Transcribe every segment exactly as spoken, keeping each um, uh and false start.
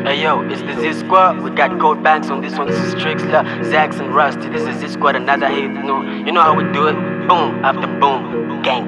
Hey yo, it's the Z Squad. We got Cold Banks on this one. This is Trixler, Zax and Rusty. This is Z Squad, another hit. You know, you know how we do it. Boom after boom, gang.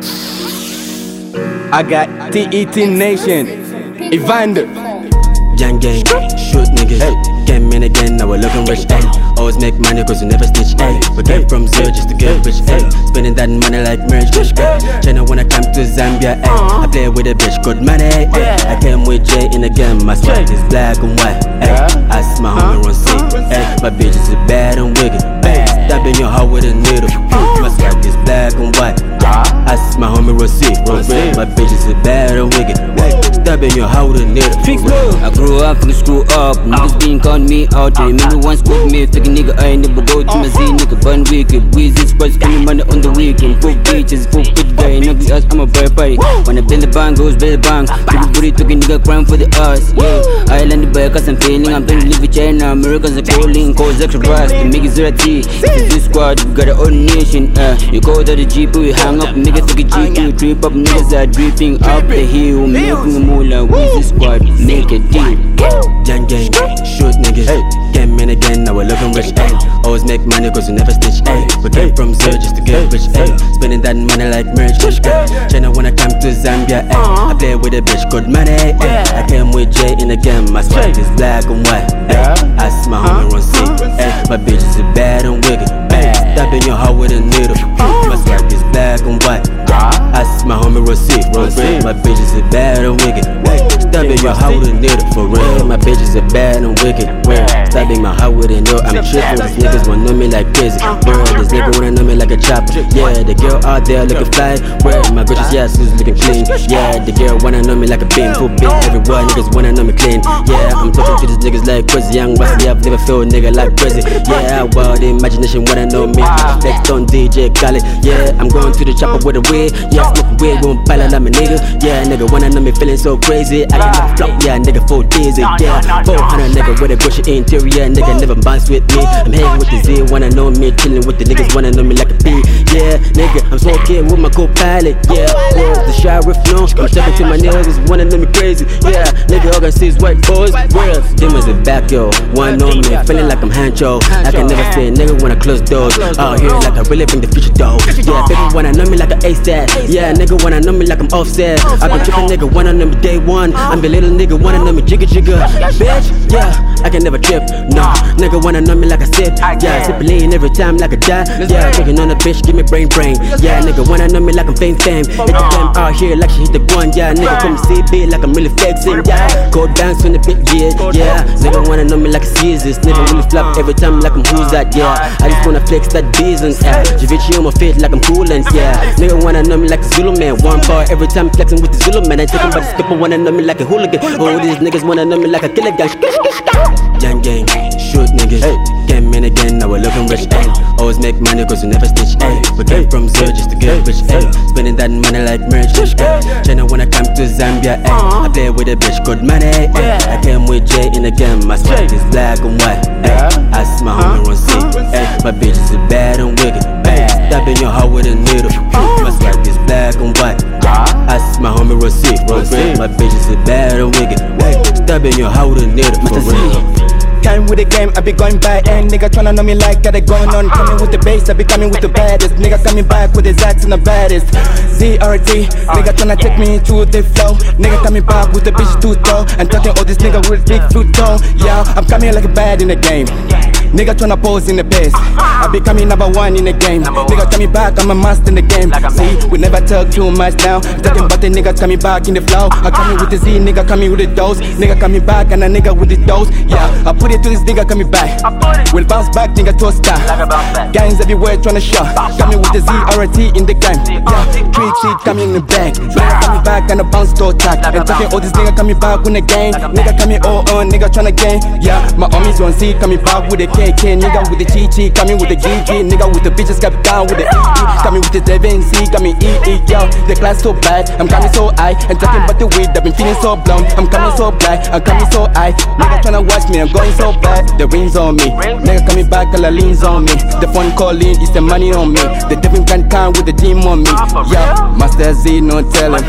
I got T E T Nation, Evander, Young gang, shoot niggas. Hey. Came in again, now we're looking rich. Ay. Always make money cause we never snitch. Ay. We came from zero just to get rich. Ay. Spending that money like marriage. China when I come to Zambia. Ay. I play with a bitch, good money. Ay. I came with Jay in the game. My swag is black and white. Ay. I see my homie run sick. My bitch is bad and wicked. Ay. Stabbing your heart with a needle. My swag is black and white. I see my homie run sick. My bitch is bad and wicked. Stabbing your heart with a needle. I grew up, finna screw up. Niggas been calling me out. They remember once with me, fucking nigga, I ain't never go to my Z, nigga, bun wicked. Weezy squad, spending money on the weekend. Full beaches, full good guy, ugly ass, I'm a bird party. When I bend the bang, goes bell bang. Big booty, talking nigga, crying for the ass, yeah. I land the back, cause I'm feeling, I'm trying to live with China. Americans are calling, cause extra rust. The niggas are a T, it's this squad, we got our own nation, uh. You go to the Jeep, we hang up, niggas take a G two, trip up, niggas are dripping up the hill, making a moolah. Weezy squad, make a deal. Young gang, shoot niggas. Hey. Came in again, now we're looking rich. Ay. Always make money cause we never snitch. Ay. We came from zero just to get rich. Ay. Spending that money like marriage. China when I come to Zambia. Ay. I play with a bitch, good money. Ay. I came with Jay in the game. My swag is black and white. Ay. I see my homie run sick. Ay. My bitch is bad and wicked. Ay. Stabbing your heart with a needle. My swag is black and white. I see my homie run sick. My bitch is bad and wicked. Stabbing your heart with a needle. For real, my bitch is bad and wicked. Real. Stabbing my heart with a needle. I'm tripping. These niggas wanna know me like crazy. Real, this nigga wanna know me like a chopper. Yeah, the girl out there looking fly. Real, my bitches, yeah, she's looking clean. Yeah, the girl wanna know me like a beam. Full beat everywhere, niggas wanna know me clean. Yeah, I'm talking to these niggas like crazy. Young Wesley, I've never felt a nigga like crazy. Yeah, wild imagination wanna know me. Next on D J Khaled. Yeah, I'm going to the chopper with a wig. Yeah, smoking weed, won't pilot like my nigga. Yeah, nigga wanna know me feeling so crazy. I can never flop, yeah, nigga four dizzy. Yeah, four hundred nigga with a bushy interior. Nigga never bounce with me. I'm hanging with the Z, wanna know me. Chilling with the niggas, wanna know me like a P. Yeah, nigga, I'm smoking with my co-pilot. Yeah, where's the sheriff? No, I'm stepping to my niggas, wanna know me crazy. Yeah, nigga, all I see is white boys. Where demons in back, yo. Wanna know me, feeling like I'm Hancho. I can never say nigga when I close doors. Out here like I really bring the future though. Yeah, baby, wanna know me like an A-stat. Yeah, nigga, wanna know me like I'm offset. I been tripping, nigga, wanna know me day one. I'm the little nigga, wanna know me jigga jigga. Bitch, yeah, I can never trip. Nah, nigga wanna know me like I sip. Yeah, sip lean every time like a die. Yeah, drinking on a bitch, give me brain brain. Yeah, nigga wanna know me like I'm fame fame. Hit the game out here like she hit the one. Yeah, nigga come C B like I'm really flexing. Yeah, Cold Banks from the big yeah, yeah. Nigga wanna know me like a Caesars. Nigga really flop every time like I'm who's that. Yeah, I just wanna flex that business. Yeah, Javici on my feet like I'm coolin'. Yeah, nigga wanna know me like a Zulu man. One bar every time flexing with the Zulu man. I take him by the skipper, wanna know me like a hooligan. Oh, these niggas wanna know me like a killer gang. Young gang, shoot niggas. Hey. Came in again, now we're looking rich. Ay. Always make money cause we never snitch. Ay. We came from zero just to get rich. Ay. Spending that money like marriage. China when I come to Zambia. Ay. I play with a bitch, good money. Ay. I came with Jay in the game. My swag is black and white. Ay. I see my homie run sick. Ay. My bitch is bad and wicked. Ay. Stabbing your heart with a needle. My swag is black and white. I see my homie run sick. My bitch is bad and wicked. Ay. Stabbing your heart with a needle. For real. Time with the game, I be going by. And nigga tryna know me like got it going on. Coming with the bass, I be coming with the baddest. Nigga coming back with the Zax and the baddest. Z R T, nigga tryna take me to the flow. Nigga coming back with the bitch too tall. And talking all this nigga with big fruit tall. Yeah, I'm coming like a bad in the game. Nigga tryna pose in the base. I be coming number one in the game. Nigga coming back, I'm a master in the game. See, we never talk too much now. Talking about the niggas coming back in the flow. I coming with the Z, nigga coming with the dose. Nigga coming back and a nigga with the dose. Yeah, I put it to this nigga coming back. We'll bounce back, nigga to a star. Gangs everywhere tryna show. Coming with the Z R T in the game. Yeah, three T coming in the back. Nigga coming back and a bounce to attack. And talking all this nigga coming back with the gang. Nigga coming all on, nigga tryna gang. Yeah, my homies on C coming back with the K K. Nigga with the G G, coming with the G G. Nigga with the bitches got down with the E E. Coming with the seven C, coming E E. Yo, the class so bad, I'm coming so high. And talking about the weed, I've been feeling so blown. I'm coming so black, I'm coming so high. Nigga tryna watch me, I'm going so bad. The rings on me, nigga coming back, all the leans on me. The phone calling, it's the money on me. The devil can come with the team on me. Yeah, Master Z, no tellin'.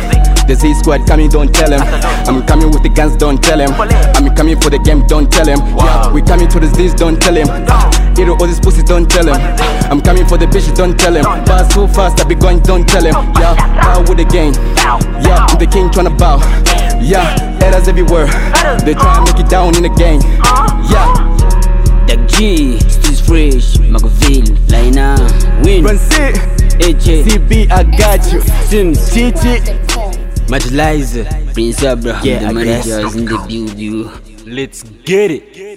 The Z squad coming, don't tell him. I'm coming with the guns, don't tell him. I'm coming for the game, don't tell him. Yeah, we coming to the Z's, don't tell him. Eat all these pussies, don't tell him. I'm coming for the bitches, don't tell him. Pass so fast, I be going, don't tell him. Yeah, bow with the game. Yeah, I'm the king tryna bow. Yeah, haters everywhere. They try and make it down in the game. Yeah. Dak G, Streets Fresh, Machiavelli, Laina, Win, Run C, A J, C B, I got you. Sims, Chichi, Much Liza. Prince Abraham, Yeah, the I guess. managers in the building. Let's get it.